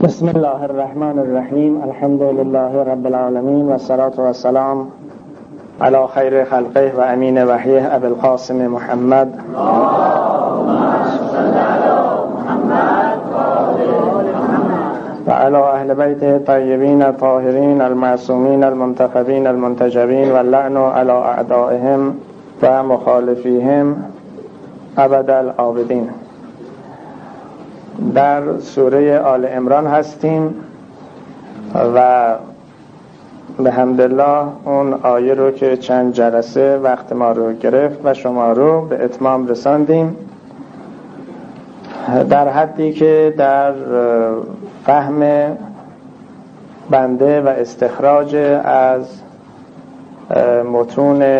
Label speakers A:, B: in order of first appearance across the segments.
A: بسم الله الرحمن الرحیم. الحمد لله رب العالمین و الصلاة و السلام علی خیر خلقه و امین وحیه ابی القاسم محمد و علی اهل بیت طیبین الطاهرین المعصومین المنتخبین المنتجبین و اللعن علی اعدائهم و مخالفیهم ابد العابدین. در سوره آل عمران هستیم و به حمدالله اون آیه رو که چند جلسه وقت ما رو گرفت و شما رو به اتمام رساندیم در حدی که در فهم بنده و استخراج از متون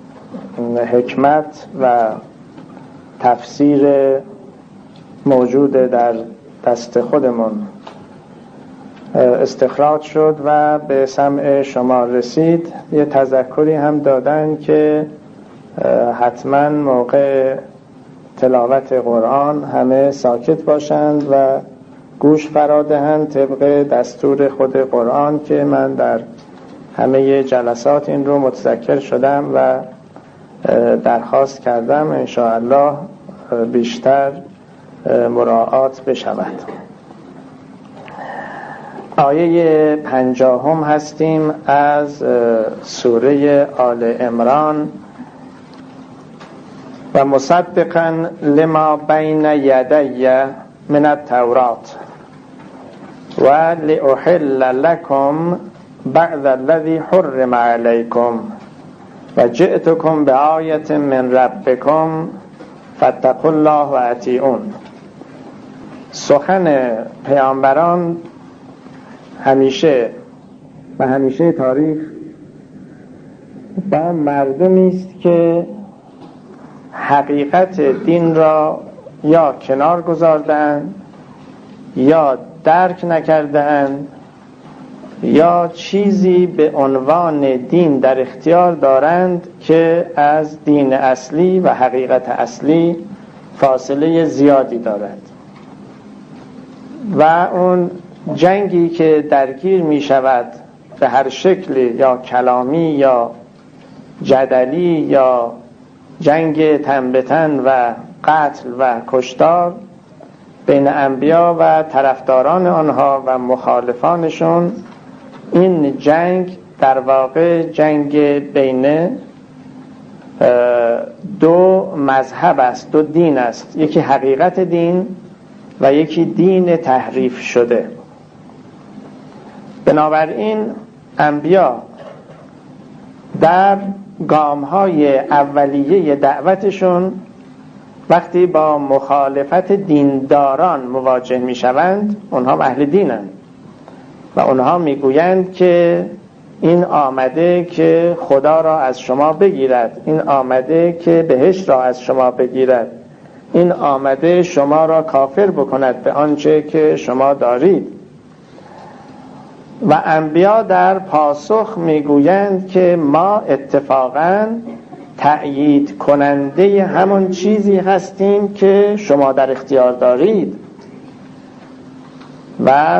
A: حکمت و تفسیر موجود در دست خودمون استخراج شد و به سمع شما رسید. یه تذکری هم دادن که حتما موقع تلاوت قرآن همه ساکت باشند و گوش فرادهند طبق دستور خود قرآن که من در همه جلسات این رو متذکر شدم و درخواست کردم انشاءالله بیشتر مراعات بشود. آیه 50 هستیم از سوره آل عمران. و مصدقا لما بین یدی من التورات و لأحل لكم بعض الذی حرم علیکم و جئتکم بآیة من ربکم فاتقوا الله و اطیعون. سخن پیامبران همیشه و همیشه تاریخ با مردمی است که حقیقت دین را یا کنار گذاردند یا درک نکردند یا چیزی به عنوان دین در اختیار دارند که از دین اصلی و حقیقت اصلی فاصله زیادی دارد و اون جنگی که درگیر می شود به هر شکلی یا کلامی یا جدلی یا جنگ تن به تن و قتل و کشتار بین انبیا و طرفداران آنها و مخالفانشون، این جنگ در واقع جنگ بین دو مذهب است، دو دین است، یکی حقیقت دین و یکی دین تحریف شده. بنابراین انبیا در گام‌های اولیه دعوتشون وقتی با مخالفت دینداران مواجه می‌شوند، اونها اهل دینند و اونها میگویند که این آمده که خدا را از شما بگیرد، این آمده که بهشت را از شما بگیرد، این آمده شما را کافر بکند به آنچه که شما دارید. و انبیا در پاسخ میگویند که ما اتفاقاً تأیید کننده همون چیزی هستیم که شما در اختیار دارید و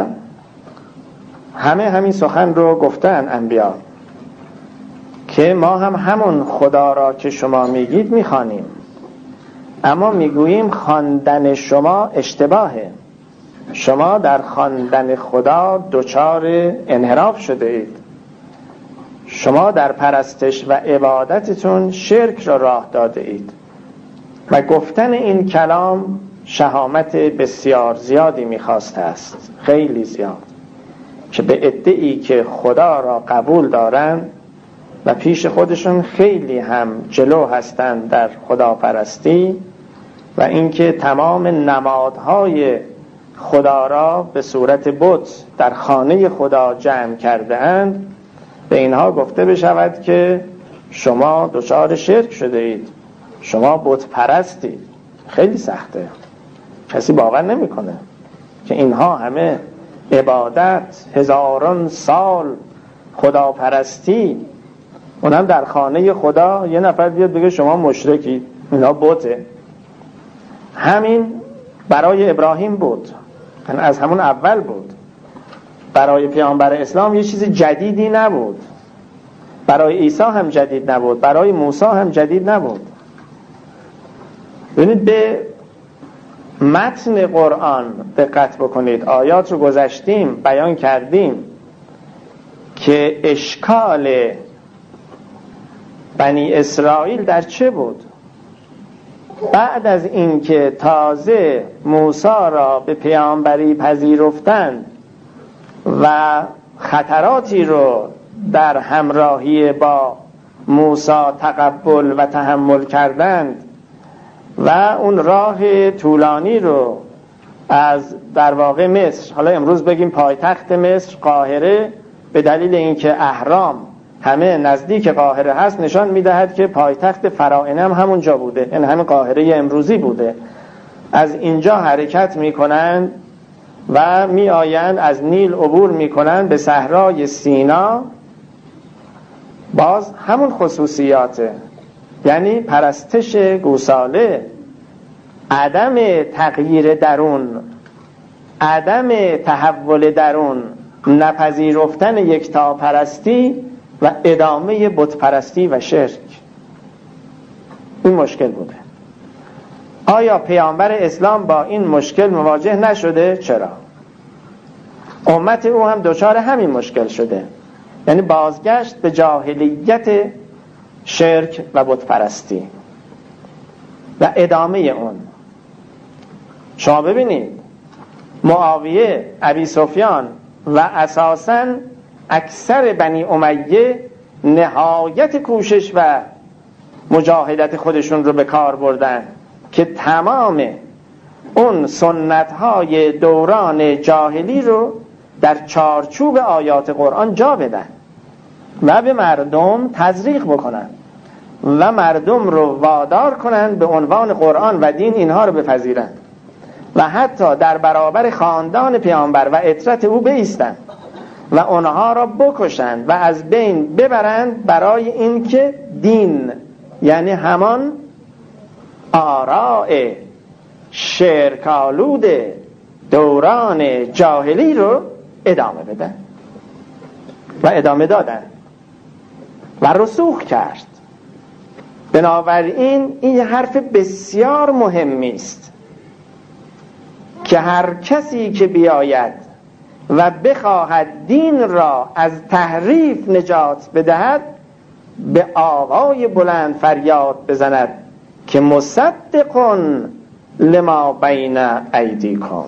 A: همین سخن رو گفتن انبیا که ما هم همون خدا را که شما میگید میخوانیم، اما میگوییم خواندن شما اشتباهه، شما در خواندن خدا دچار انحراف شده اید، شما در پرستش و عبادتتون شرک را راه داده اید. و گفتن این کلام شهامت بسیار زیادی میخواسته است، خیلی زیاد، که به عده‌ای که خدا را قبول دارند و پیش خودشون خیلی هم جلو هستند در خداپرستی و اینکه تمام نمادهای خدا را به صورت بت در خانه خدا جمع کرده اند، به اینها گفته بشود که شما دچار شرک شده اید، شما بت پرستید. خیلی سخته، کسی باور نمیکنه که اینها همه عبادت، هزاران سال خداپرستی، اونم در خانه خدا، یه نفر بیاد بگه شما مشرکید، اینا بته. همین برای ابراهیم بود، از همون اول بود. برای پیامبر اسلام یه چیز جدیدی نبود، برای عیسی هم جدید نبود، برای موسی هم جدید نبود. ببینید به متن قرآن دقت بکنید. آیات رو گذشتیم بیان کردیم که اشکال بنی اسرائیل در چه بود. بعد از اینکه تازه موسی را به پیامبری پذیرفتند و خطراتی رو در همراهی با موسی تقبل و تحمل کردند و اون راه طولانی رو از در واقع مصر، حالا امروز بگیم پایتخت مصر قاهره، به دلیل اینکه اهرام همه نزدیک قاهره هست نشان میدهد که پایتخت فراعنه هم همونجا بوده، این همین قاهره امروزی بوده. از اینجا حرکت میکنند و میآیند از نیل عبور میکنند به صحرای سینا. باز همون خصوصیاته، یعنی پرستش گوساله، عدم تغییر درون، عدم تحول درون، نپذیرفتن یکتاپرستی و ادامه بتپرستی و شرک. این مشکل بوده. آیا پیامبر اسلام با این مشکل مواجه نشده؟ چرا؟ امت او هم دچار همین مشکل شده، یعنی بازگشت به جاهلیت شرک و بتپرستی و ادامه اون. شما ببینید معاویه، ابی سفیان و اساساً اکثر بنی امیه نهایت کوشش و مجاهدت خودشون رو به کار بردن که تمام اون سنت‌های دوران جاهلی رو در چارچوب آیات قرآن جا بدن و به مردم تزریق بکنن و مردم رو وادار کنن به عنوان قرآن و دین اینها رو بپذیرن و حتی در برابر خاندان پیامبر و عترت او بایستن و اونها را بکشند و از بین ببرند، برای اینکه دین، یعنی همان آراء شرک‌آلود دوران جاهلی رو ادامه بدن و ادامه دادن و رسوخ کرد. بنابراین این حرف بسیار مهمی است که هر کسی که بیاید و بخواهد دین را از تحریف نجات بدهد، به آوای بلند فریاد بزند که مصدقون لما بین ایدیکم،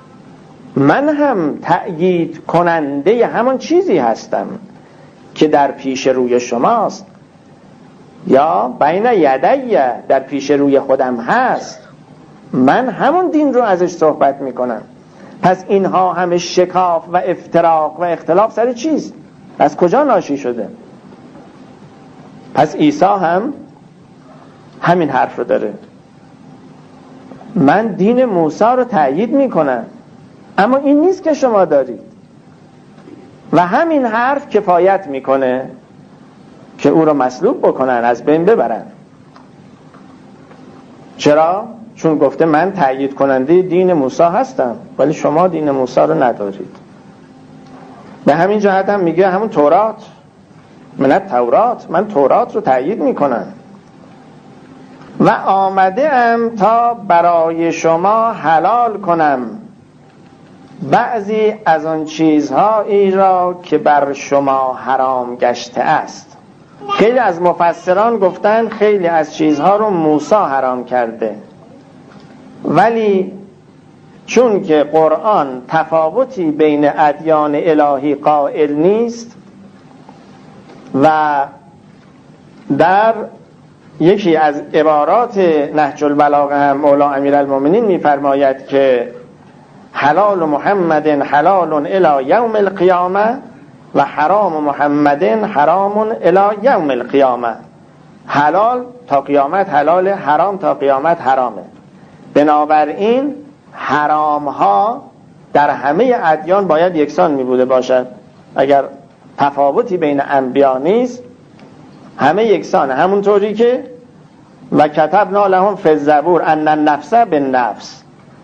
A: من هم تأیید کننده همان چیزی هستم که در پیش روی شماست، یا بین یدی، در پیش روی خودم هست، من همون دین رو ازش صحبت میکنم. پس اینها همه شکاف و افتراق و اختلاف سر چیست؟ از کجا ناشی شده؟ پس عیسی هم همین حرف رو داره، من دین موسی رو تأیید میکنم، اما این نیست که شما دارید. و همین حرف کفایت میکنه که او رو مصلوب بکنن، از بین ببرن. چرا؟ چون گفته من تأیید کننده دین موسی هستم، ولی شما دین موسی رو ندارید. به همین جهت هم میگه همون تورات، من تورات رو تأیید میکنم و آمده ام تا برای شما حلال کنم بعضی از آن چیزهایی را که بر شما حرام گشته است. خیلی از مفسران گفتن خیلی از چیزها رو موسی حرام کرده، ولی چون که قرآن تفاوتی بین ادیان الهی قائل نیست و در یکی از عبارات نهج البلاغه هم مولا امیرالمومنین میفرماید که حلال محمد حلال الی یوم القیامه و حرام محمد حرام الی یوم القیامه. حلال تا قیامت حلاله، حرام تا قیامت حرامه. بنابراین حرام ها در همه ادیان باید یکسان می بوده باشد. اگر تفاوتی بین انبیا نیست، همه یکسانه. همونطوری که و کتبنا لهم فی الزبور ان النفس بالنفس،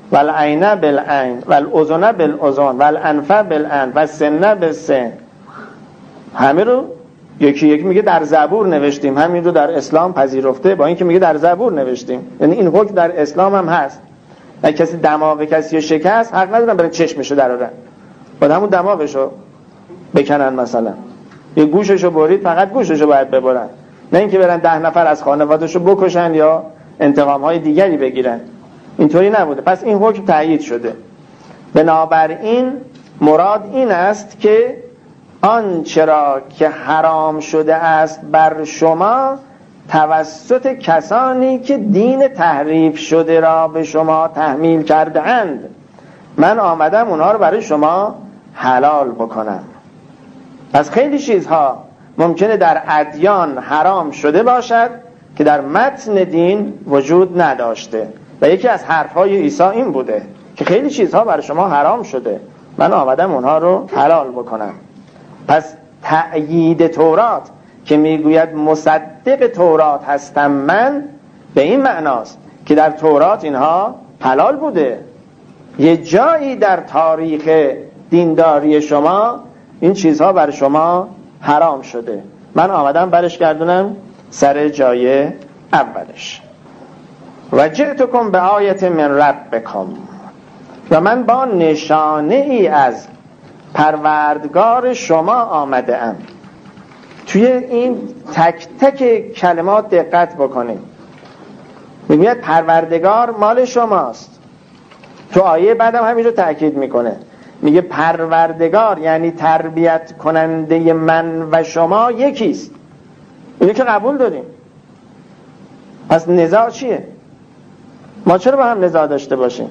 A: والعین بالعین والاذن بالاذن والانف بالانف والسن بالسن. همه رو یکی یکی میگه در زبور نوشتیم، همین رو در اسلام پذیرفته، با اینکه میگه در زبور نوشتیم. یعنی این حکم در اسلام هم هست. اگه کسی دماغ کسی رو شکست، حق ندارن برای چشمشو درارن، باید همون دماغشو بکنن. مثلا یه گوششو برید، فقط گوششو باید ببرن، نه اینکه برن 10 نفر از خانوادهشو بکشن یا انتقام‌های دیگری بگیرن. اینطوری نبوده. پس این حکم تأیید شده. بنابراین مراد این است که آنچه را که حرام شده است بر شما توسط کسانی که دین تحریف شده را به شما تحمیل کرده اند، من آمدم اونها رو برای شما حلال بکنم. پس خیلی چیزها ممکنه در ادیان حرام شده باشد که در متن دین وجود نداشته، و یکی از حرفهای عیسی این بوده که خیلی چیزها برای شما حرام شده، من آمدم اونها رو حلال بکنم. پس تأیید تورات که میگوید مصدق تورات هستم من، به این معناست که در تورات اینها حلال بوده. یه جایی در تاریخ دینداری شما این چیزها برای شما حرام شده، من آمدم برش گردونم سر جای اولش. و جئتکم به آیت من ربکم، و من با نشانه ای از پروردگار شما آمده ام. توی این تک تک کلمات دقت بکنید. میگوید پروردگار مال شماست. تو آیه بعدم همین رو تأکید میکنه، میگه پروردگار یعنی تربیت کننده من و شما یکیست. اینو که قبول داریم. پس نزاع چیه؟ ما چرا با هم نزاع داشته باشیم؟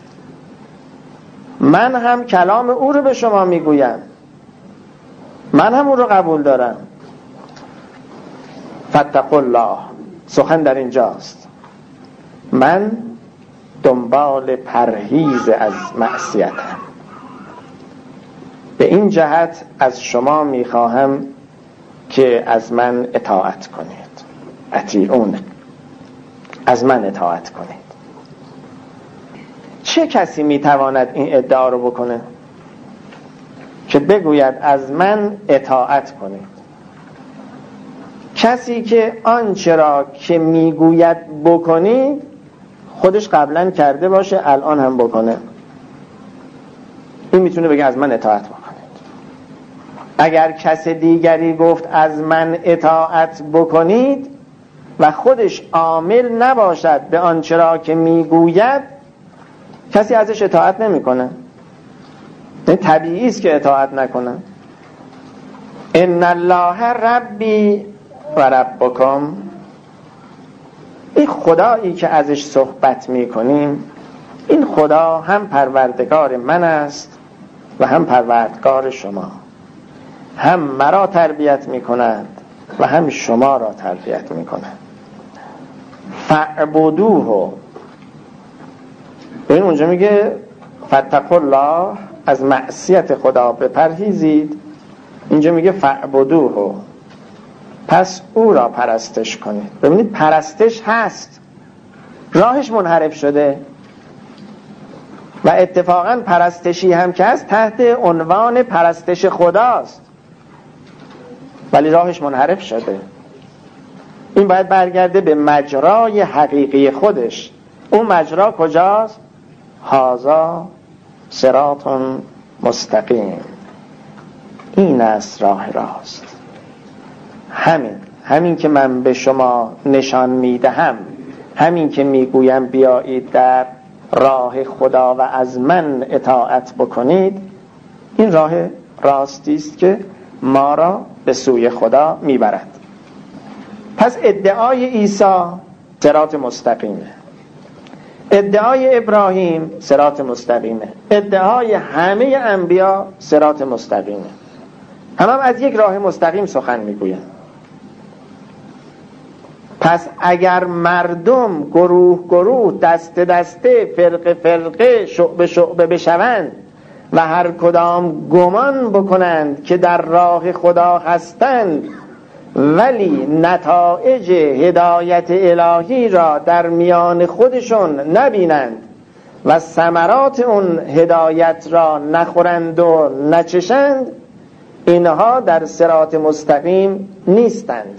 A: من هم کلام او رو به شما میگویم، من هم او رو قبول دارم. فاتقوا الله، سخن در اینجاست. من دنبال پرهیز از معصیتم. به این جهت از شما میخواهم که از من اطاعت کنید. اطیعون، از من اطاعت کنید. چه کسی میتواند این ادعا رو بکنه که بگوید از من اطاعت کنید؟ کسی که آنچه را که میگوید بکنید خودش قبلا کرده باشه، الان هم بکنه، این میتونه بگه از من اطاعت بکنید. اگر کس دیگری گفت از من اطاعت بکنید و خودش عامل نباشد به آنچه را که میگوید، کسی ازش اطاعت نمیکنه. این طبیعی است که اطاعت نکنه. ان الله ربی و ربکم، این خدایی که ازش صحبت میکنیم، این خدا هم پروردگار من است و هم پروردگار شما، هم مرا تربیت میکنند و هم شما را تربیت میکنند. فاعبدوه، این اونجا میگه فاتقوا الله، از معصیت خدا بپرهیزید. اینجا میگه فاعبدوه، پس او را پرستش کنید. ببینید پرستش هست، راهش منحرف شده و اتفاقا پرستشی هم که هست تحت عنوان پرستش خداست، ولی راهش منحرف شده. این باید برگرده به مجرای حقیقی خودش. اون مجرا کجاست؟ هذا صراط مستقیم، این است راه راست. همین که من به شما نشان میدهم، همین که میگویم بیایید در راه خدا و از من اطاعت بکنید، این راه راستی است که ما را به سوی خدا میبرد. پس ادعای عیسی صراط مستقیمه، ادعای ابراهیم صراط مستقیمه، ادعای همه انبیا صراط مستقیمه. هم از یک راه مستقیم سخن میگوین. پس اگر مردم گروه گروه، دسته دسته، فرقه فرقه، شعبه شعبه بشوند و هر کدام گمان بکنند که در راه خدا هستند، ولی نتایج هدایت الهی را در میان خودشون نبینند و ثمرات اون هدایت را نخورند و نچشند، اینها در صراط مستقیم نیستند.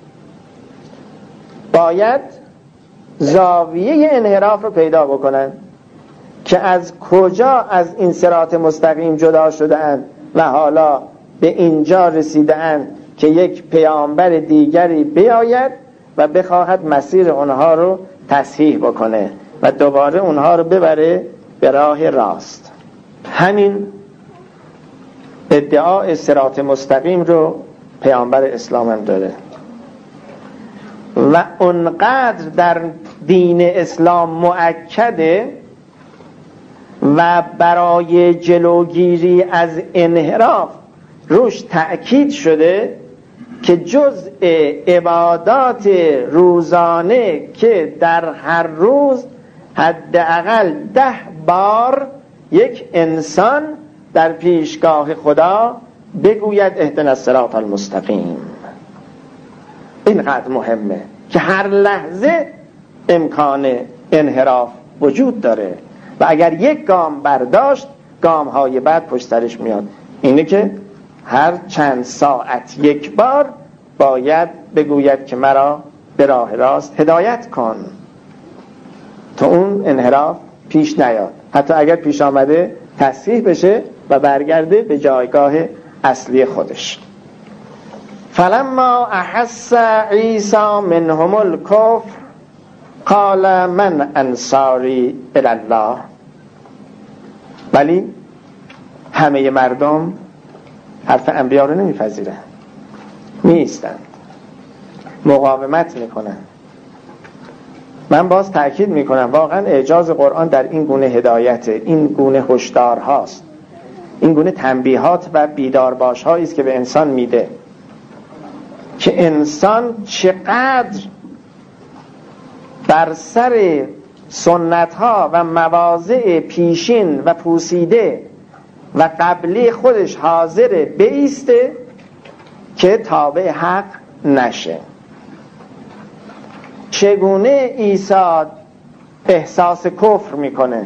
A: باید زاویه انحراف رو پیدا بکنند که از کجا از این صراط مستقیم جدا شده اند و حالا به اینجا رسیده اند که یک پیامبر دیگری بیاید و بخواهد مسیر اونها رو تصحیح بکنه و دوباره اونها رو ببره به راه راست. همین ادعای صراط مستقیم رو پیامبر اسلام هم داره و اونقدر در دین اسلام مؤکده و برای جلوگیری از انحراف روش تأکید شده که جزء عبادات روزانه که در هر روز حداقل 10 بار یک انسان در پیشگاه خدا بگوید اهدنا الصراط المستقیم. اینقدر مهمه که هر لحظه امکان انحراف وجود داره و اگر یک گام برداشت گام‌های بعد پشت سرش میاد. اینه که هر چند ساعت یک بار باید بگوید که مرا به راه راست هدایت کن تا اون انحراف پیش نیاد، حتی اگر پیش آمده تصحیح بشه و برگرده به جایگاه اصلی خودش. فلما احس عیسی منهم الکفر قال من انصاری الی الله. ولی همه مردم حرف انبیا رو نمیپذیرن، میایستند، مقاومت میکنن. من باز تأکید میکنم واقعا اعجاز قرآن در این گونه هدایت، این گونه هشدار هاست، این گونه تنبیهات و بیدارباش هایی است که به انسان میده که انسان چقدر بر سر سنت ها و مواضع پیشین و پوسیده و قبلی خودش حاضر بایسته که تابع حق نشه. چگونه عیسی احساس کفر میکنه؟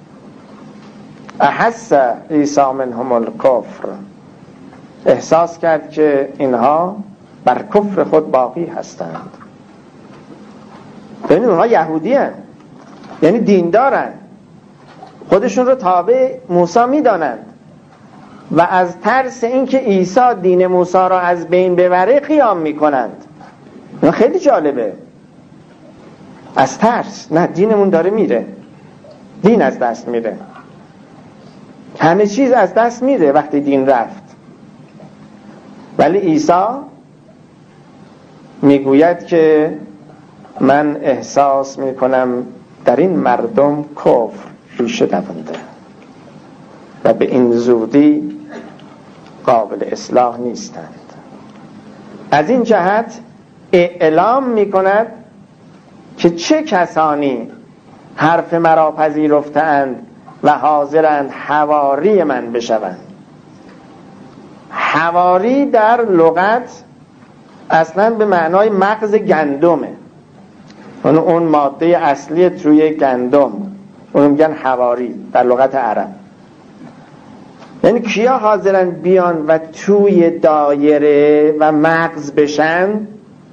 A: احس عیسی منهم الکفر، احساس کرد که اینها بر کفر خود باقی هستند. ببینید اونها یهودی هستند، یعنی دیندارن، خودشون رو تابع موسی میدانند و از ترس اینکه عیسی دین موسی را از بین ببره قیام میکنند. این خیلی جالبه، از ترس، نه دینمون داره میره، دین از دست میره، همه چیز از دست میره وقتی دین رفت. ولی عیسی میگوید که من احساس میکنم در این مردم کفر ریشه دوانده و به این زودی قابل اصلاح نیستند. از این جهت اعلام میکند که چه کسانی حرف مرا پذیرفتند و حاضرند حواری من بشوند. حواری در لغت اصلا به معنای مغز گندمه، اون ماده اصلی توی گندم، اونو میگن حواری در لغت عرب. یعنی کیا حاضرن بیان و توی دایره و مغز بشن؟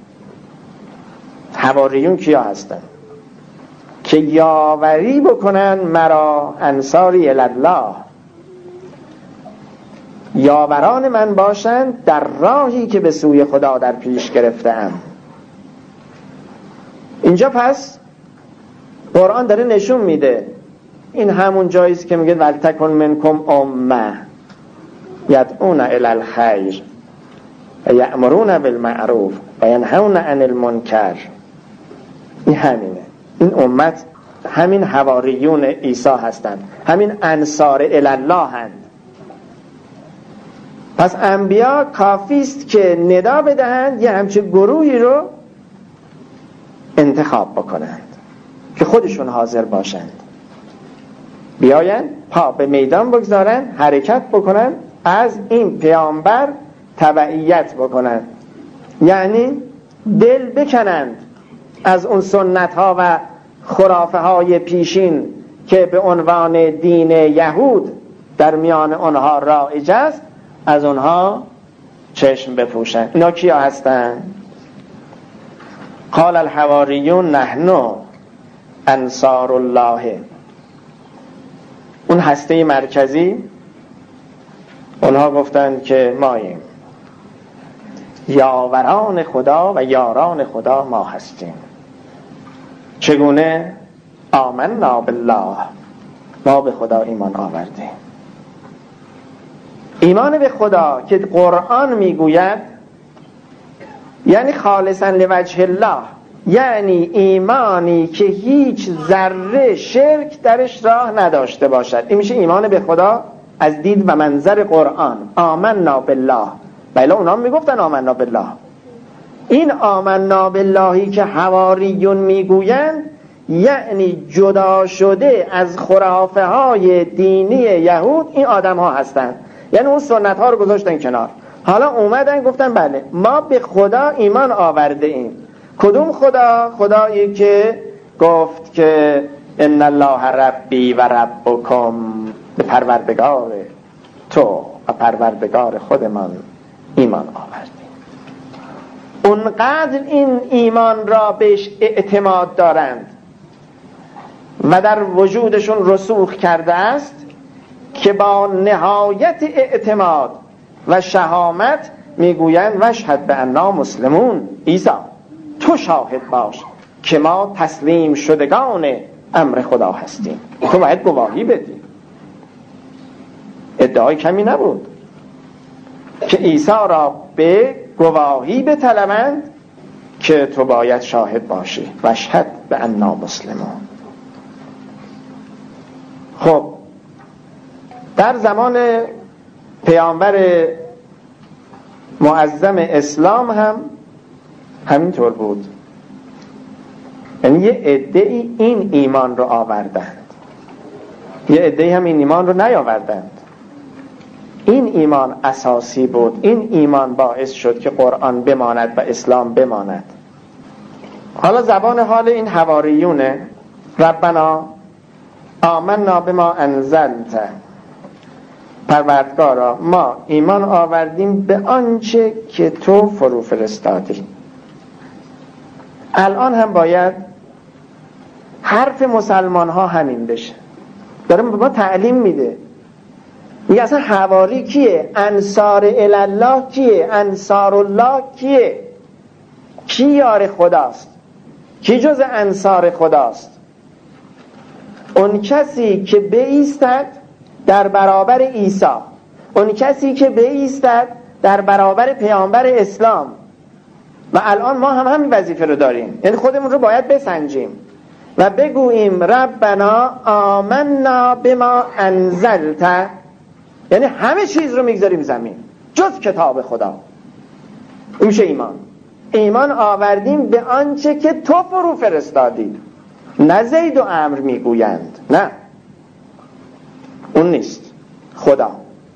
A: حواریون کیا هستن؟ که یاوری بکنن مرا انصاری الله، یاوران من باشند در راهی که به سوی خدا در پیش گرفتم. اینجا پس قرآن داره نشون میده این همون جاییست که میگه ولتکن منکم امه یدعون الی الخیر و یأمرون بالمعروف و ینهون عن المنکر. این همینه، این امت همین حواریون عیسی هستند، همین انصار الی الله هستند. پس انبیا کافیست که ندا بدهند یه همچه گروهی رو انتخاب بکنند که خودشون حاضر باشند، بیاین پا به میدان بگذارن، حرکت بکنن، از این پیامبر تبعیت بکنن، یعنی دل بکنند از اون سنت ها و خرافه های پیشین که به عنوان دین یهود در میان آنها رایج است از آنها چشم بپوشن. اینا کیا هستن؟ قال الحواریون نحن انصار الله. اون هسته مرکزی اونها گفتند که ماییم یاوران خدا و یاران خدا ما هستیم. چگونه؟ آمنا بالله، ما به خدا ایمان آوردیم. ایمان به خدا که قرآن میگوید یعنی خالصا لوجه الله، یعنی ایمانی که هیچ ذره شرک درش راه نداشته باشد. این میشه ایمان به خدا از دید و منظر قرآن. آمنا بالله، بله اونا میگفتن آمنا بالله. این آمنا باللهی که حواریون میگویند یعنی جدا شده از خرافه های دینی یهود این آدم ها هستند. یعنی اون سنت ها رو گذاشتن کنار، حالا اومدن گفتن بله ما به خدا ایمان آورده ایم. کدوم خدا؟ خدایی که گفت که ان الله ربی و ربکم، به پروردگار تو و پروردگار خودمان ایمان آوردیم. اونقدر این ایمان را بهش اعتماد دارند و در وجودشون رسوخ کرده است که با نهایت اعتماد و شهامت میگویند واشهد بأننا مسلمون. عیسی تو شاهد باش که ما تسلیم شدگان امر خدا هستیم، تو باید گواهی بدی. ادعای کمی نبود که عیسی را به گواهی بطلبند که تو باید شاهد باشی واشهد بأننا مسلمون. خب در زمان پیامبر معظم اسلام هم همینطور بود. یعنی یه عده‌ای این ایمان رو آوردند، یه عده‌ای هم این ایمان رو نیاوردند. این ایمان اساسی بود، این ایمان باعث شد که قرآن بماند و اسلام بماند. حالا زبان حال این حواریونه ربنا آمنا بما انزلت، پروردگارا ما ایمان آوردیم به آنچه که تو فرو فرستادی. الان هم باید حرف مسلمان ها همین بشه. داره به ما تعلیم میده، میگه اصلا حواری کیه؟ انصار الله کیه؟ انصار الله کیه؟ کی یار خداست؟ کی جز انصار خداست؟ اون کسی که بایستد در برابر عیسی، اون کسی که بایستد در برابر پیامبر اسلام. و الان ما هم همین وظیفه رو داریم، یعنی خودمون رو باید بسنجیم و بگوییم ربنا آمنا بما انزلت، یعنی همه چیز رو میگذاریم زمین جز کتاب خدا. این میشه ایمان. ایمان آوردیم به آنچه که تو فرو فرستادی. نه زید و عمرو میگویند، نه اون نیست، خدا.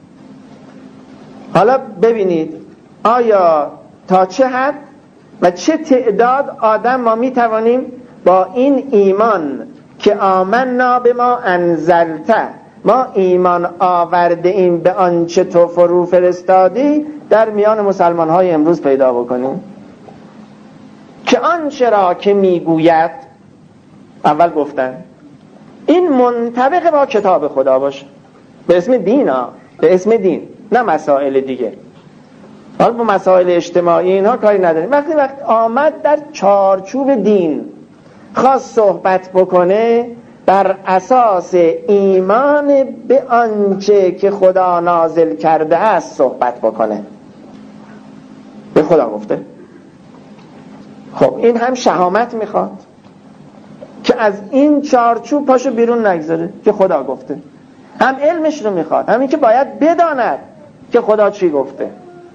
A: حالا ببینید آیا تا چه حد و چه تعداد آدم ما میتوانیم با این ایمان که آمنا به ما انزلته، ما ایمان آورده ایم به آنچه تو فرو فرستادی، در میان مسلمان های امروز پیدا بکنیم که آنچه را که میگوید، اول گفتن این منطبق با کتاب خدا باشه، به اسم دین ها، به اسم دین، نه مسائل دیگه. حالا با مسائل اجتماعی اینها کاری نداریم. وقتی آمد در چارچوب دین خواست صحبت بکنه، بر اساس ایمان به آنچه که خدا نازل کرده است صحبت بکنه. به خدا گفته. خب این هم شهامت میخواد که از این چارچوب پاشو بیرون نگذاره که خدا گفته. هم علمش رو میخواد، همین که باید بداند که خدا چی گفته.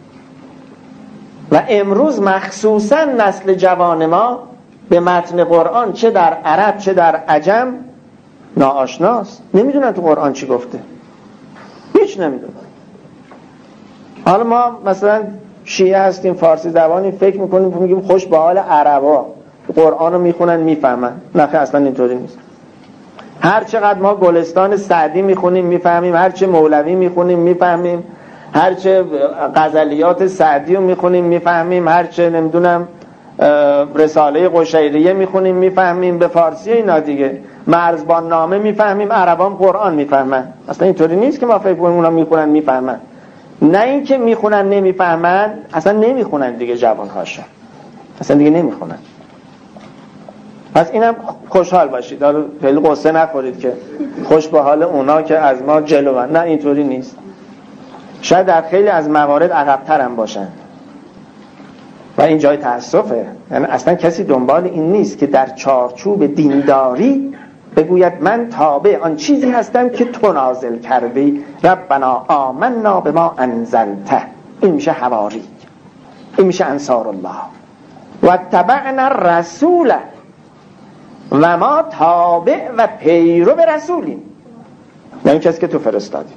A: و امروز مخصوصا نسل جوان ما به متن قرآن چه در عرب چه در عجم ناآشناست، نمیدونن تو قرآن چی گفته، هیچ نمیدونن. حالا ما مثلا شیعه هستیم، فارسی زبانی، فکر میکنیم میگیم خوش به حال عربا، قرآن رو میخونن میفهمن. نه اصلا اینطوری نیست. هر چقدر ما گلستان سعدی میخونیم میفهمیم، هر چه مولوی میخونیم میفهمیم، هر چه غزلیات سعدی رو میخونیم میفهمیم، هر چه نمیدونم رساله قشیریه میخونیم میفهمیم، به فارسی اینا دیگه مرزبان نامه میفهمیم، عربان قرآن میفهمن. اصلا اینطوری نیست که ما فکر کنیم اونا میخونن میفهمن. نه اینکه میخونن نمیفهمن، اصلا نمیخونن دیگه جوانهاشون، اصلا دیگه نمیخونن. پس اینم خوشحال باشید، خیلی قصه نخورید که خوش به حال اونا که از ما جلوان. نه اینطوری نیست، شاید در خیلی از موارد عقب‌تر هم باشن و این جای تأسفه. یعنی اصلا کسی دنبال این نیست که در چارچوب دینداری بگوید من تابع آن چیزی هستم که تو نازل کردی، ربنا آمنا بما انزلته. این میشه حواری، این میشه انصار الله. و تبعنا الرسول، و ما تابع و پیرو به رسولیم، یعنی کسی که تو فرستادی.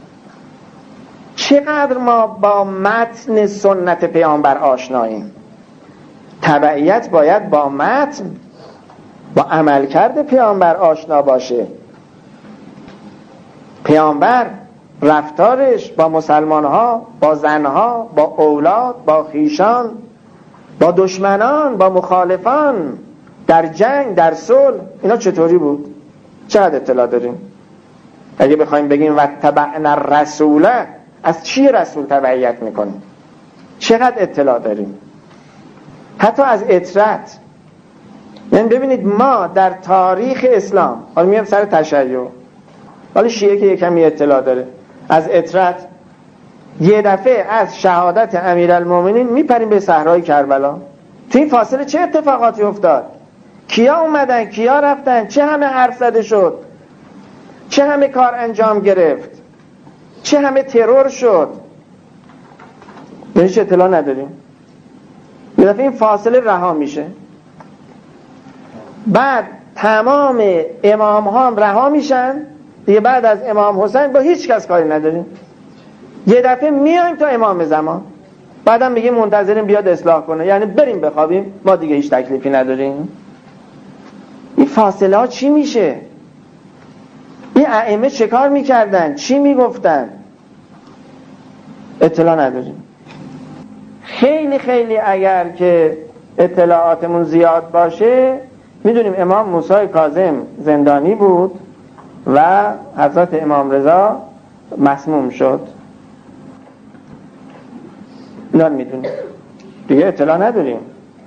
A: چقدر ما با متن سنت پیامبر آشناییم. تبعیت باید با متن، با عملکرد پیامبر آشنا باشه. پیامبر رفتارش با مسلمانها، با زنها، با اولاد، با خیشان، با دشمنان، با مخالفان، در جنگ، در صلح، اینا چطوری بود؟ چقدر اطلاع داریم؟ اگه بخوایم بگیم و تبعنا الرسول، از چی رسول تبعیت میکنیم؟ چقدر اطلاع داریم؟ حتی از اطرت. یعنی ببینید ما در تاریخ اسلام، حالا میام سر تشیع، حالا شیعه که یکمی اطلاع داره، از اطرت یه دفعه از شهادت امیرالمومنین میپریم به صحرای کربلا. تو این فاصله چه اتفاقاتی افتاد؟ کیا اومدن، کیا رفتن، چه همه حرف زده شد، چه همه کار انجام گرفت، چه همه ترور شد. هیچ اطلاع نداریم. یه دفعه این فاصله رها میشه. بعد تمام امام ها هم رها میشن دیگه. بعد از امام حسین با هیچ کس کاری نداریم. یه دفعه میایم تا امام زمان، بعدم میگیم منتظریم بیاد اصلاح کنه، یعنی بریم بخوابیم، ما دیگه هیچ تکلیفی نداریم. این فاصله ها چی میشه؟ این ائمه چه کار میکردن؟ چی میگفتن؟ اطلاع نداریم. خیلی خیلی اگر که اطلاعاتمون زیاد باشه میدونیم امام موسی کاظم زندانی بود و حضرت امام رضا مسموم شد. اینا میدونیم دیگه، اطلاع نداریم.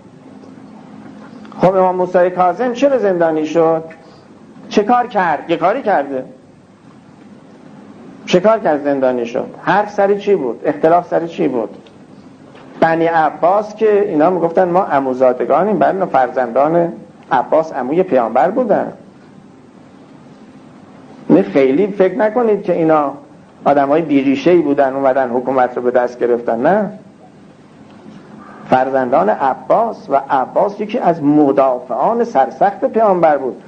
A: خب امام موسی کاظم چرا زندانی شد؟ چه کار کرد؟ یه کاری کرده. چه کار کرد زندانی شد؟ حرف سر چی بود؟ اختلاف سر چی بود؟ بنی عباس که اینا میگفتن ما عموزادگانیم، بله فرزندان عباس عموی پیامبر بودن. نه خیلی فکر نکنید که اینا آدمای بیریشه‌ای بودن اومدن حکومت رو به دست گرفتن. نه، فرزندان عباس، و عباس یکی از مدافعان سرسخت پیامبر بود.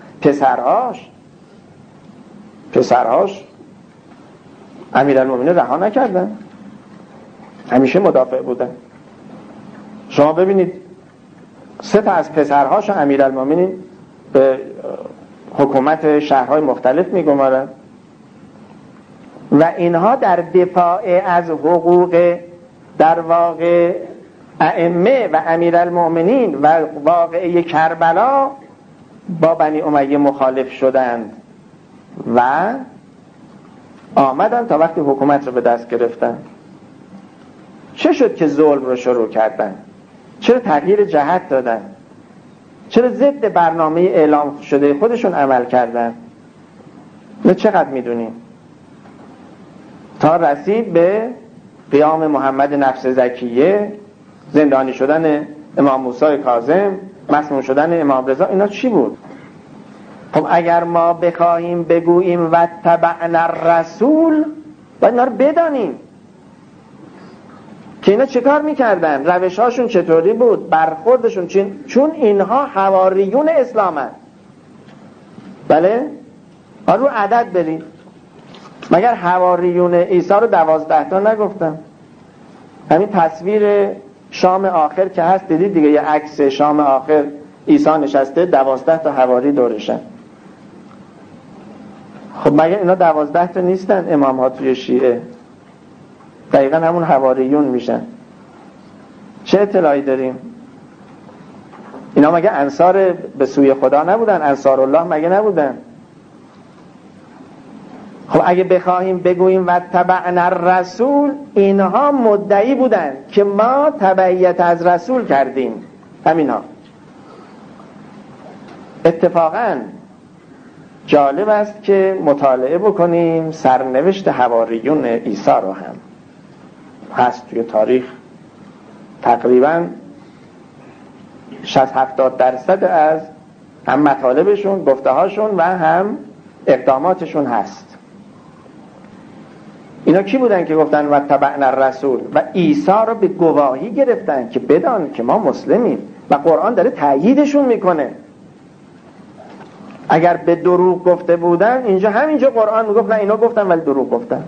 A: پسرهاش امیرالمومنین رها نکردن، همیشه مدافع بودن. شما ببینید 3 تا از پسرهاش امیرالمومنین به حکومت شهرهای مختلف میگمارن و اینها در دفاع از حقوق در واقع ائمه و امیرالمومنین و واقعه کربلا با بنی امیه مخالف شدند و آمدن تا وقتی حکومت رو به دست گرفتن. چه شد که ظلم رو شروع کردن؟ چرا تغییر جهت دادن؟ چرا ضد برنامه اعلام شده خودشون عمل کردن؟ نه چقدر میدونیم؟ تا رسید به قیام محمد نفس زکیه، زندانی شدن امام موسی کاظم، مسموم شدن امام رضا. اینا چی بود؟ خب اگر ما بخواهیم بگوییم و تبعنا الرسول، باید اینا رو بدانیم که اینا چه کار میکردن، روشهاشون چطوری بود، برخوردشون چون اینها حواریون اسلامن. بله؟ رو عدد برید، مگر حواریون عیسی رو 12 تا نگفتن؟ همین تصویر شام آخر که هست دیدید دیگه، یه عکس شام آخر عیسی نشسته 12 تا حواری دورشن. خب مگه اینا 12 تا نیستن امام ها توی شیعه؟ دقیقا همون حواریون میشن. چه اطلاعی داریم؟ اینا مگه انصار به سوی خدا نبودن؟ انصار الله مگه نبودن؟ خب اگه بخواهیم بگوییم و تبعنا الرسول، اینها مدعی بودن که ما تبعیت از رسول کردیم. همینها. اتفاقاً جالب است که مطالعه بکنیم سرنوشت حواریون عیسی رو. هم هست توی تاریخ تقریباً 60-70% از هم مطالبشون، گفته‌هاشون و هم اقداماتشون هست. اینا کی بودن که گفتن و تبعنا الرسول و عیسی رو به گواهی گرفتن که بدان که ما مسلمیم و قرآن داره تأییدشون میکنه. اگر به دروغ گفته بودن همینجا قرآن میگفت نه اینا گفتن ولی دروغ گفتن.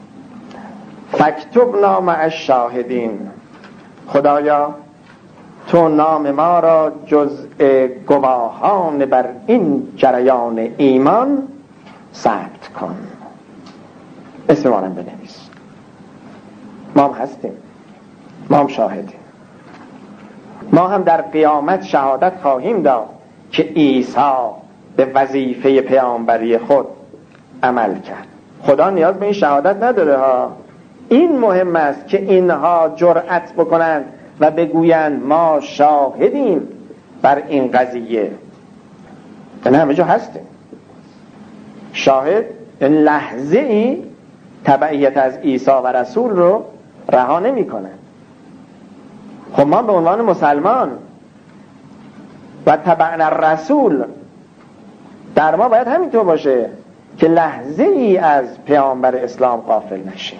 A: فاکتبنا مع الشاهدین، خدایا تو نام ما را جزء گواهان بر این جریان ایمان ثبت کن. اسم ما رو بنویس. ما هم هستیم، ما هم شاهدیم. ما هم در قیامت شهادت خواهیم داد که عیسی به وظیفه پیامبری خود عمل کرد. خدا نیاز به این شهادت نداره ها. این مهم است که اینها جرأت بکنند و بگویند ما شاهدیم بر این قضیه. یعنی همه جا هستیم. شاهد این لحظه ای تبعیت از عیسی و رسول رو رها نمی کنن. خب ما به عنوان مسلمان و تبعنا الرسول در ما باید همینطور باشه که لحظه ای از پیامبر اسلام غافل نشیم.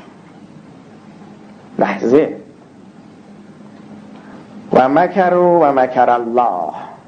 A: لحظه. و مکروا و مکر الله،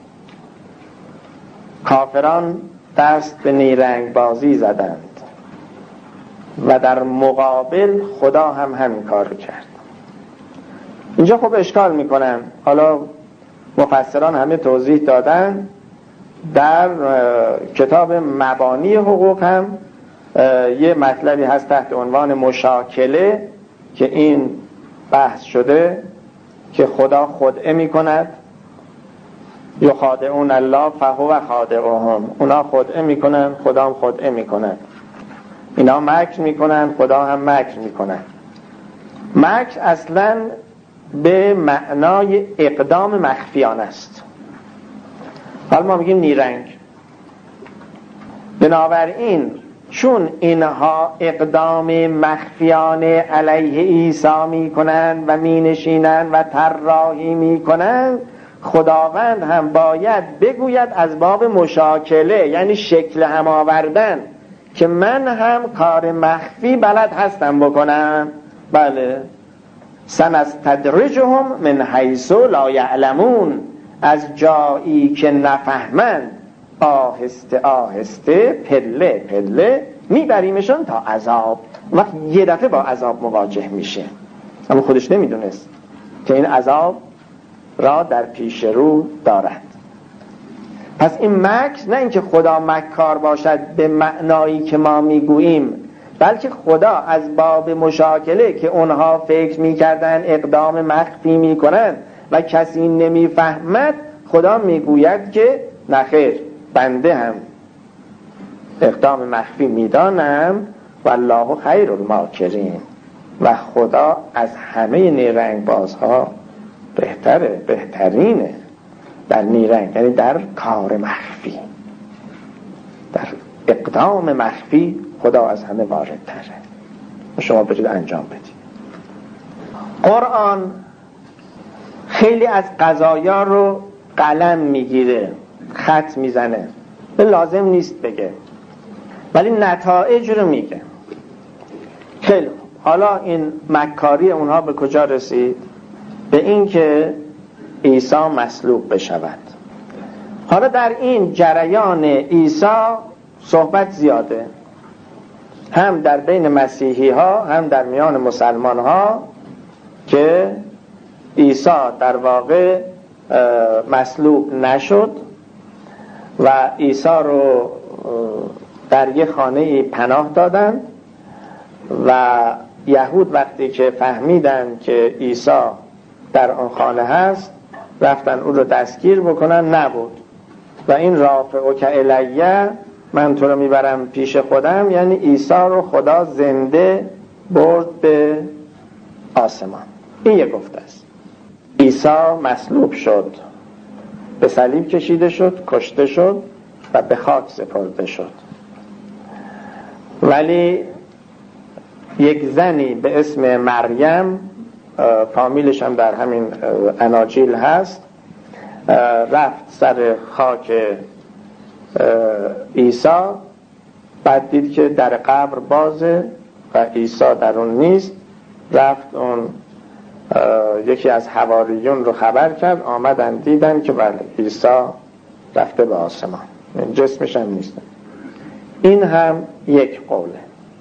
A: کافران دست به نیرنگ بازی زدند و در مقابل خدا هم همین کار کرد. اینجا خب اشکال میکنن، حالا مفسران همه توضیح دادن. در کتاب مبانی حقوق هم یه مطلبی هست تحت عنوان مشاکله که این بحث شده که خدا خدعه میکند، یخادعون الله فهو خادعهم. اونا خدعه میکنن، خدا هم خدعه میکنن. اینا مکر میکنن، خدا هم مکر میکنن. مکر اصلا به معنای اقدام مخفیانه است. حالا ما میگیم نیرنگ. بنابراین چون اینها اقدام مخفیانه علیه عیسی میکنن و مینشینن و طراحی میکنن، خداوند هم باید بگوید از باب مشاکله، یعنی شکل هم آوردن، که من هم کار مخفی بلد هستم بکنم. بله، سنستدرجهم من حیث لا یعلمون، از جایی که نفهمند آهسته آهسته پله پله میبریمشون تا عذاب. وقت یه دفعه با عذاب مواجه میشه، اما خودش نمیدونست که این عذاب را در پیش رو دارد. پس این مکر نه اینکه خدا مکار باشد به معنایی که ما میگوییم، بلکه خدا از باب مشاکله که اونها فکر میکردن اقدام مخفی میکنن و کسی نمیفهمد، خدا میگوید که نخیر، بنده هم اقدام مخفی میدانم والله خیر الماکرین، و خدا از همه نیرنگ بازها بهترینه در نیرنگ، یعنی در کار مخفی، در اقدام مخفی خدا از همه واردتره. شما برید انجام بدید. قرآن خیلی از قضایا رو قلم میگیره، خط میزنه، به لازم نیست بگه، ولی نتایج رو میگه. خیلی حالا این مکاری اونها به کجا رسید؟ به این که عیسی مصلوب بشود. حالا در این جریان عیسی صحبت زیاده، هم در بین مسیحی ها هم در میان مسلمان ها، که عیسی در واقع مصلوب نشد و عیسی رو در یه خانه پناه دادن و یهود وقتی که فهمیدن که عیسی در آن خانه هست رفتن او رو دستگیر بکنن، نبود. و این رافعک الیه، من تو رو میبرم پیش خودم، یعنی عیسی رو خدا زنده برد به آسمان. این یک گفته است. عیسی مصلوب شد، به صلیب کشیده شد، کشته شد و به خاک سپرده شد. ولی یک زنی به اسم مریم، فامیلش هم در همین اناجیل هست، رفت سر خاک عیسی، بعد دید که در قبر بازه و عیسی در اون نیست، رفت اون یکی از حواریون رو خبر کرد، آمدن دیدن که بله عیسی رفته به آسمان، جسمش هم نیست. این هم یک قوله.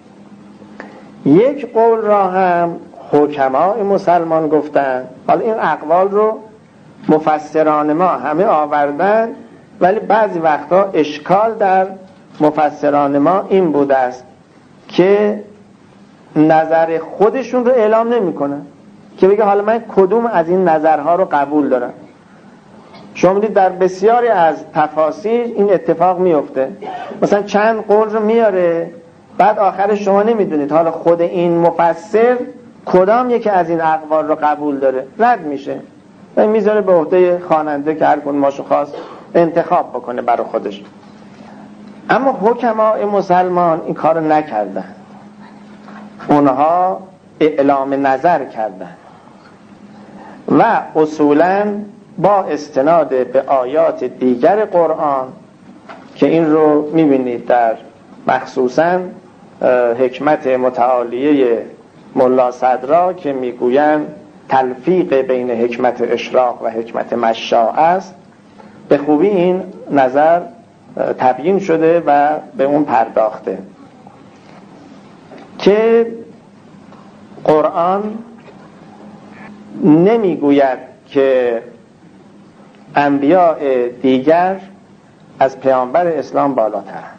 A: یک قول را هم حکمای مسلمان گفتن. حالا این اقوال رو مفسران ما همه آوردن، ولی بعضی وقتا اشکال در مفسران ما این بوده است که نظر خودشون رو اعلام نمی کنن که بگه حالا من کدوم از این نظرها رو قبول دارم. شما میدید در بسیاری از تفاسیر این اتفاق میفته، مثلا چند قول رو میاره، بعد آخرش شما نمیدونید حالا خود این مفسر کدام یکی از این اقوال رو قبول داره، رد میشه و میذاره به عهده خواننده که هر کدوم ماشو خواست انتخاب بکنه برای خودش. اما حکمای مسلمان این کارو نکردن، اونها اعلام نظر کردن و اصولاً با استناد به آیات دیگر قرآن که این رو میبینید در مخصوصاً حکمت متعالیه ملا صدرا که میگویند تلفیق بین حکمت اشراق و حکمت مشاع است، به خوبی این نظر تبیین شده و به اون پرداخته که قرآن نمیگوید که انبیاء دیگر از پیامبر اسلام بالاترند،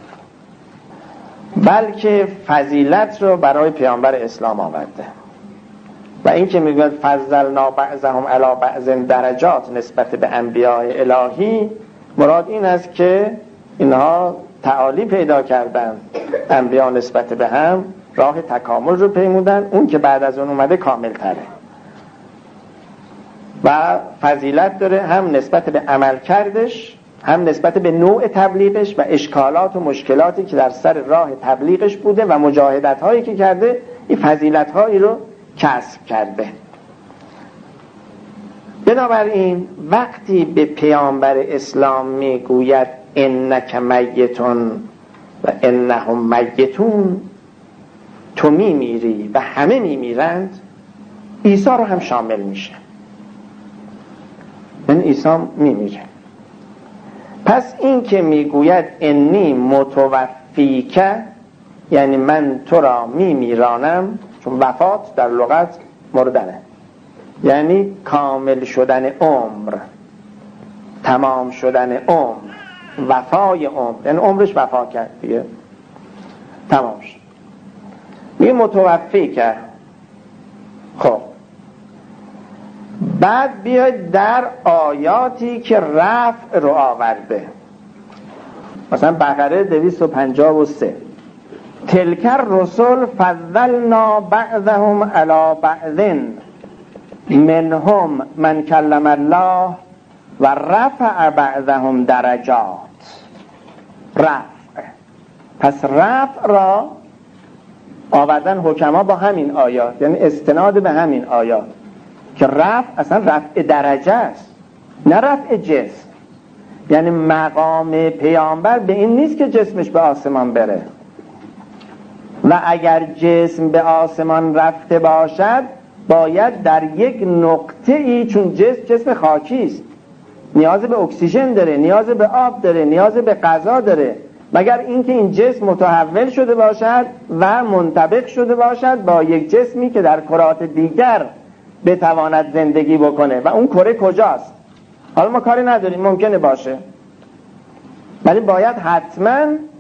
A: بلکه فضیلت رو برای پیامبر اسلام آورده. و این که میگوید فضلنا بعضهم علی بعض درجات نسبت به انبیاء الهی، مراد این است که اینها تعالی پیدا کردن، انبیاء نسبت به هم راه تکامل رو پیمودن، اون که بعد از اون اومده کامل تره و فضیلت داره، هم نسبت به عمل کردش، هم نسبت به نوع تبلیغش و اشکالات و مشکلاتی که در سر راه تبلیغش بوده و مجاهدت هایی که کرده، این فضیلت هایی رو کسب کرده. بنابراین وقتی به پیامبر اسلام میگوید انک میتون و انهم میتون، تو میمیری و همه میمیرند، عیسی رو هم شامل میشه، یعنی عیسی میمیره. پس این که میگوید انی متوفیک، یعنی من تو را میمیرانم، چون وفات در لغت مردنه، یعنی کامل شدن عمر، تمام شدن عمر، وفای عمر، یعنی عمرش وفا کرد دیگه، تمام شد، میگه متوفیک. خب بعد بیاید در آیاتی که رفع رو آورده، مثلا بقره 253 تلک الرسل فضلنا بعضهم علی بعض منهم من کلم الله و رفع بعضهم درجات. رفع، پس رفع را آوردن حکما با همین آیات، یعنی استناد به همین آیات که رفع اصلا رفع درجه است، نه رفع جسم. یعنی مقام پیامبر به این نیست که جسمش به آسمان بره، و اگر جسم به آسمان رفته باشد باید در یک نقطه ای، چون جسم خاکی است، نیاز به اکسیژن داره، نیاز به آب داره، نیاز به غذا داره، مگر اینکه این جسم متحول شده باشد و منطبق شده باشد با یک جسمی که در کرات دیگر بتواند زندگی بکنه. و اون کره کجاست؟ حالا ما کاری نداریم، ممکنه باشه، ولی باید حتما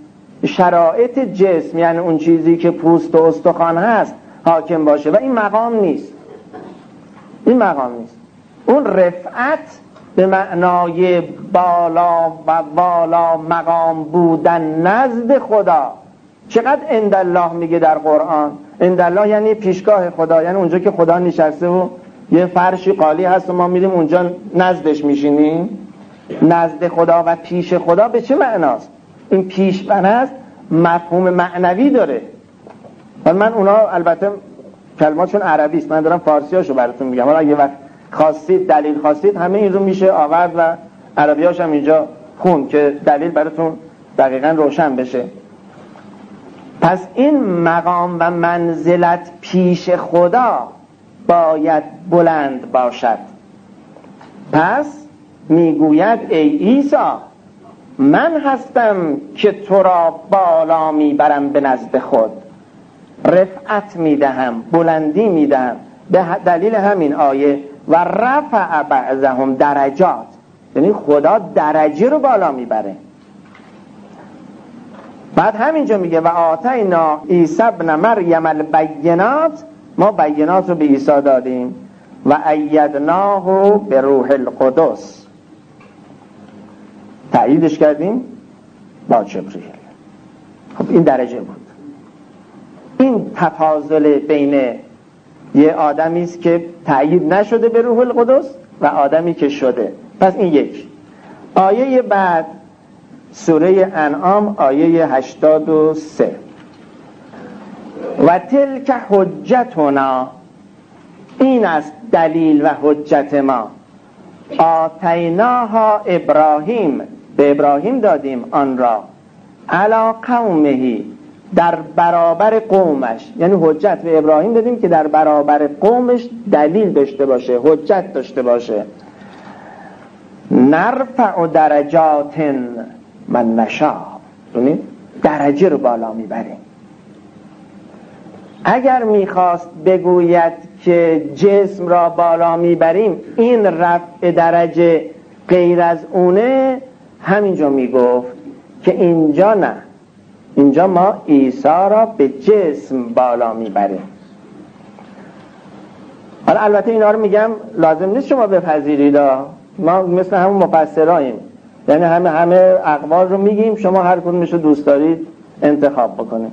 A: شرایط جسم، یعنی اون چیزی که پوست و استخوان هست حاکم باشه و این مقام نیست. این مقام نیست. اون رفعت به معنای بالا و والا مقام بودن نزد خدا. چقدر عند الله میگه در قرآن؟ عند الله یعنی پیشگاه خدا، یعنی اونجا که خدا نشسته و یه فرشی قالی هست و ما میریم اونجا نزدش میشینیم. نزد خدا و پیش خدا به چه معناست؟ این پیشبن است، مفهوم معنوی داره. و من اونا البته کلماتشون عربی است، من دارم فارسی هاشو براتون میگم. حالا اگه وقت خواستید دلیل خواستید همه این رو میشه آورد و عربیاش هم اینجا خون که دلیل براتون دقیقا روشن بشه. پس این مقام و منزلت پیش خدا باید بلند باشد. پس میگوید ای عیسی من هستم که تو را بالا میبرم به نزد خود، رفعت میدهم، بلندی میدهم. به دلیل همین آیه و رفع بعضهم درجات، یعنی خدا درجه رو بالا میبره. بعد همینجا میگه و آتینا عیسی ابن مریم البینات، ما بینات رو به عیسی دادیم و ایدناه به روح القدس، تأییدش کردیم با جبریل. خب این درجه بود. این تفاضل بین یه آدمی است که تأیید نشده به روح القدس و آدمی که شده. پس این یک. آیه بعد سوره انعام آیه 83 و تلک حجتنا، این است دلیل و حجت ما، آتیناها ابراهیم، به ابراهیم دادیم آن را، علی قومهی، در برابر قومش، یعنی حجت به ابراهیم دادیم که در برابر قومش دلیل داشته باشه، حجت داشته باشه. نرفع درجات من نشاء، یعنی درجه رو بالا میبریم. اگر میخواست بگوید که جسم را بالا میبریم، این رفع درجه غیر از اونه، همینجا میگفت که اینجا نه، اینجا ما عیسی را به جسم بالا میبریم. حالا البته اینا رو میگم لازم نیست شما بپذیرید، ما مثل همون مفسراییم، یعنی همه اقوال رو میگیم، شما هر کدومش رو دوست دارید انتخاب بکنید.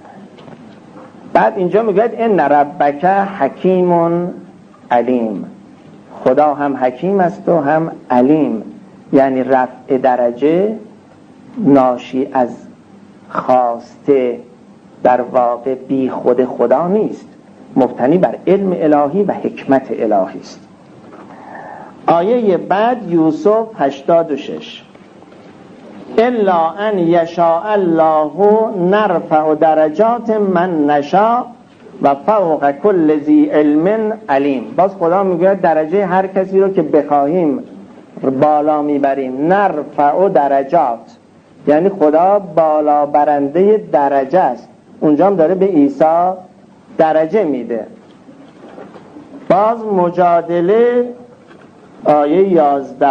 A: بعد اینجا میگوید ان ربک حکیم علیم، خدا هم حکیم است و هم علیم، یعنی رفع درجه ناشی از خواسته در واقع بی خود خدا نیست، مبتنی بر علم الهی و حکمت الهی است. آیه بعد یوسف 86 الا ان یشاء الله نرفع درجات من نشاء و فوق کل ذی علم علیم. باز خدا میگه درجه هر کسی رو که بخواهیم بالا میبریم. نرفع درجات یعنی خدا بالا برنده درجه است. اونجا هم داره به عیسی درجه میده. باز مجادله آیه 11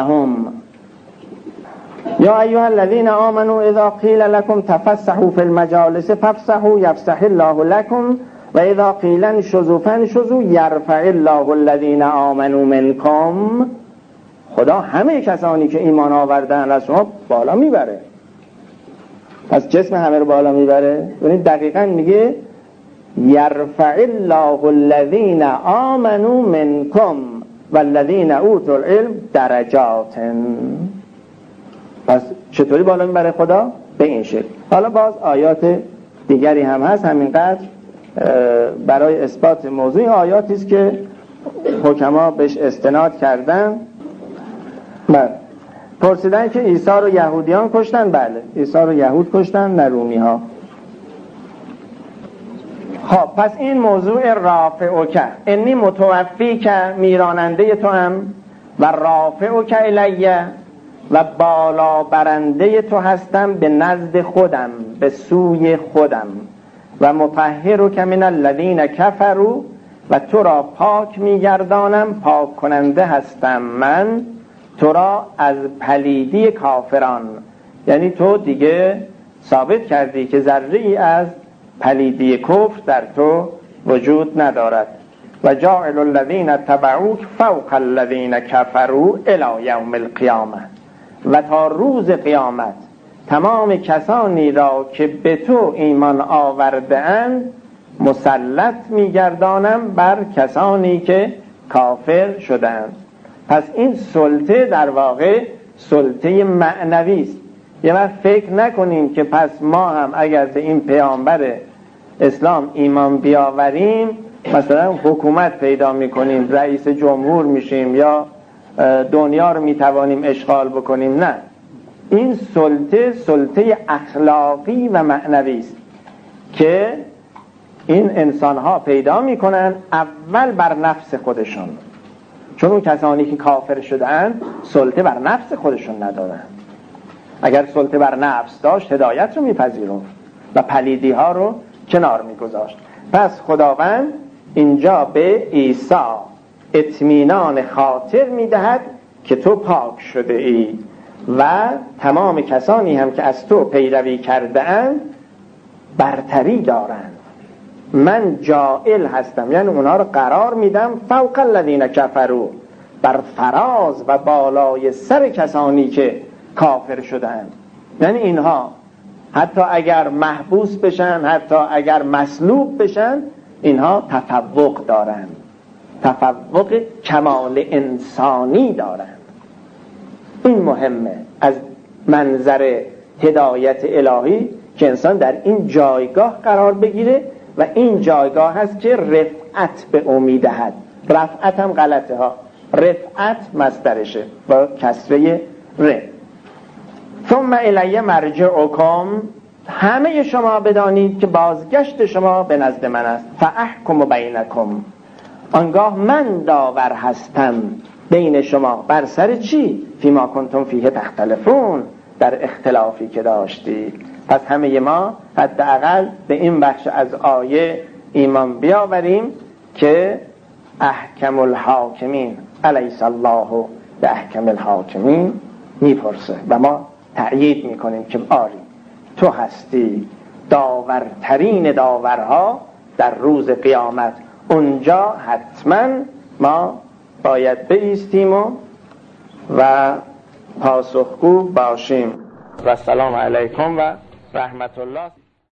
A: یا ایها الذین آمنوا اذا قیل لكم تفسحوا في المجالس فافسحوا یفسح الله لكم و اذا قیل انشزوا فانشزوا یرفع الله الذین آمنوا منکم. خدا همه کسانی که ایمان آوردن از شما بالا میبره. پس جسم همه رو بالا میبره. یعنی دقیقاً میگه یرفع الله الذین آمنوا منکم والذین اوتوا العلم درجات. پس چطوری بالا میبره خدا؟ به این شکل. حالا باز آیات دیگری هم هست همینقدر برای اثبات موضوع. آیاتی است که حکما بهش استناد کردن. بله. پرسیدن که عیسی رو یهودیان کشتن. بله، عیسی رو یهود کشتن، نه رومی ها. خب پس این موضوع رافعک، انی متوفیک، میراننده تو هم، و رافعک الیه، و بالا برنده تو هستم به نزد خودم، به سوی خودم، و مطهرک من الذین کفروا، و تو را پاک میگردانم، پاک کننده هستم من تو را از پلیدی کافران. یعنی تو دیگه ثابت کردی که ذره‌ای از پلیدی کفر در تو وجود ندارد. و جاعل الذین تبعوک فوق الذین کفروا الی یوم القیامه، و تا روز قیامت تمام کسانی را که به تو ایمان آورده اند مسلط میگردانم بر کسانی که کافر شدند. پس این سلطه در واقع سلطه معنوی است. یه وقت فکر نکنیم که پس ما هم اگر به این پیامبر اسلام ایمان بیاوریم مثلا حکومت پیدا میکنیم، رئیس جمهور میشیم یا دنیا رو میتوانیم اشغال بکنیم. نه، این سلطه اخلاقی و معنوی است که این انسان ها پیدا میکنن اول بر نفس خودشون، چون اون کسانی که کافر شدن سلطه بر نفس خودشون ندارن. اگر سلطه بر نفس داشت هدایت رو میپذیرفت و پلیدی ها رو کنار میگذاشت. پس خداوند اینجا به عیسی اطمینان خاطر میدهد که تو پاک شده ای و تمام کسانی هم که از تو پیروی کرده اند برتری دارند. من جائل هستم، یعنی اونها رو قرار میدم فوق الذین کفروا، بر فراز و بالای سر کسانی که کافر شدند. یعنی اینها حتی اگر محبوس بشن، حتی اگر مصلوب بشن، اینها تفوق دارند، تفوق کمال انسانی دارند. این مهمه از منظر هدایت الهی که انسان در این جایگاه قرار بگیره و این جایگاه هست که رفعت به او میدهد. رفعت هم غلطه ها، رفعت مصدرشه با کسره ر. ثم الی مرجعکم، همه شما بدانید که بازگشت شما به نزد من است. فاحکم بینکم، آنگاه من داور هستم بین شما بر سر چی؟ فیما کنتم فیه تختلفون، در اختلافی که داشتی. پس همه ما حداقل به این بخش از آیه ایمان بیاوریم که احکم الحاکمین الیس الله به احکم الحاکمین میپرسه و ما تأیید میکنیم که آری تو هستی داورترین داورها در روز قیامت. اونجا حتما ما باید بایستیم و پاسخگو باشیم. و السلام علیکم و رحمت الله.